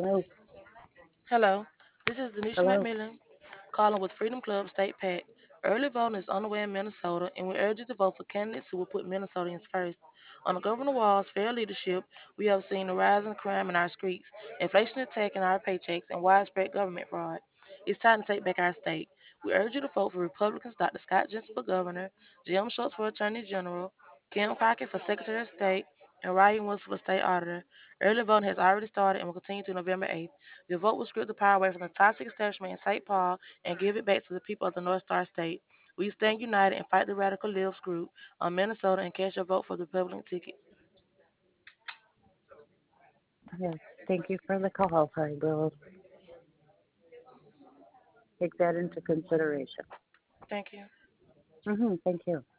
Hello. Hello, this is Denisha Hello. McMillan calling with Freedom Club State PAC. Early voting is underway in Minnesota, and we urge you to vote for candidates who will put Minnesotans first. Under Governor Walz's fair leadership, we have seen a rise in crime in our streets, inflation attacking our paychecks, and widespread government fraud. It's time to take back our state. We urge you to vote for Republicans Dr. Scott Jensen for governor, Jim Schultz for Attorney General, Kim Crockett for Secretary of State, and Ryan Woods for State Auditor. Early voting has already started and will continue to November 8th. Your vote will strip the power away from the toxic establishment in St. Paul and give it back to the people of the North Star State. We stand united and fight the radical libs group on Minnesota and cast your vote for the Republican ticket. Yes. Thank you for the call. I will take that into consideration. Thank you. Thank you.